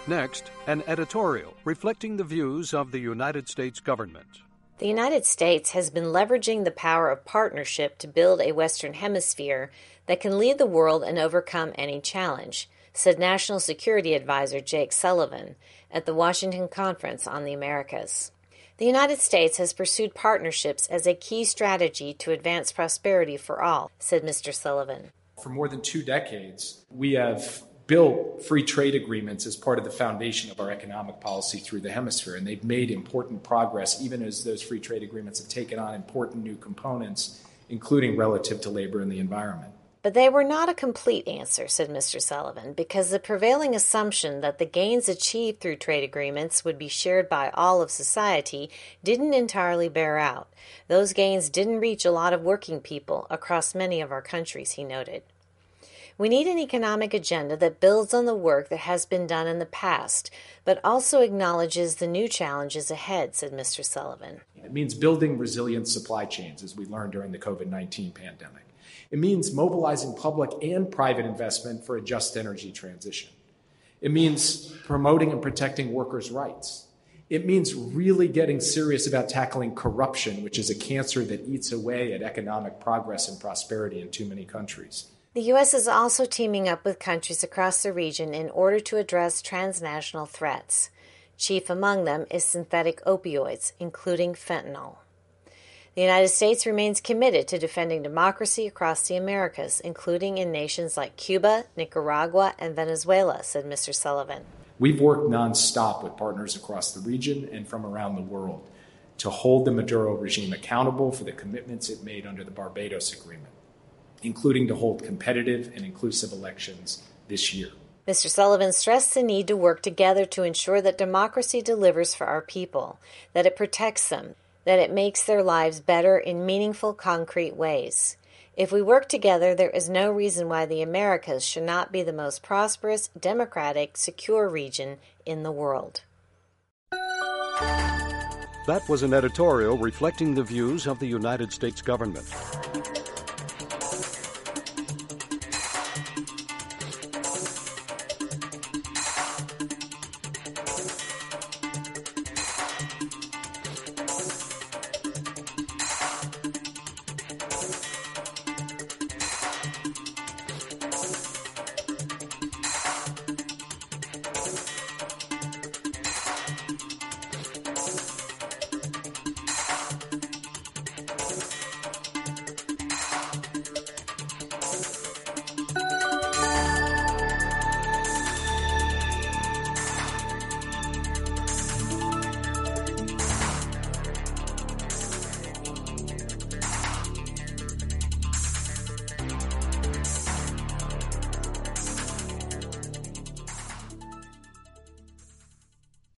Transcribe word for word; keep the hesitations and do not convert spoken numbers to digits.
Next, an editorial reflecting the views of the United States government. The United States has been leveraging the power of partnership to build a Western Hemisphere that can lead the world and overcome any challenge, said National Security Advisor Jake Sullivan at the Washington Conference on the Americas. The United States has pursued partnerships as a key strategy to advance prosperity for all, said Mister Sullivan. For more than two decades, we have built free trade agreements as part of the foundation of our economic policy through the hemisphere, and they've made important progress even as those free trade agreements have taken on important new components, including relative to labor and the environment. But they were not a complete answer, said Mister Sullivan, because the prevailing assumption that the gains achieved through trade agreements would be shared by all of society didn't entirely bear out. Those gains didn't reach a lot of working people across many of our countries, he noted. We need an economic agenda that builds on the work that has been done in the past, but also acknowledges the new challenges ahead, said Mister Sullivan. It means building resilient supply chains, as we learned during the covid nineteen pandemic. It means mobilizing public and private investment for a just energy transition. It means promoting and protecting workers' rights. It means really getting serious about tackling corruption, which is a cancer that eats away at economic progress and prosperity in too many countries. The U S is also teaming up with countries across the region in order to address transnational threats. Chief among them is synthetic opioids, including fentanyl. The United States remains committed to defending democracy across the Americas, including in nations like Cuba, Nicaragua, and Venezuela, said Mister Sullivan. We've worked nonstop with partners across the region and from around the world to hold the Maduro regime accountable for the commitments it made under the Barbados Agreement, including to hold competitive and inclusive elections this year. Mister Sullivan stressed the need to work together to ensure that democracy delivers for our people, that it protects them, that it makes their lives better in meaningful, concrete ways. If we work together, there is no reason why the Americas should not be the most prosperous, democratic, secure region in the world. That was an editorial reflecting the views of the United States government.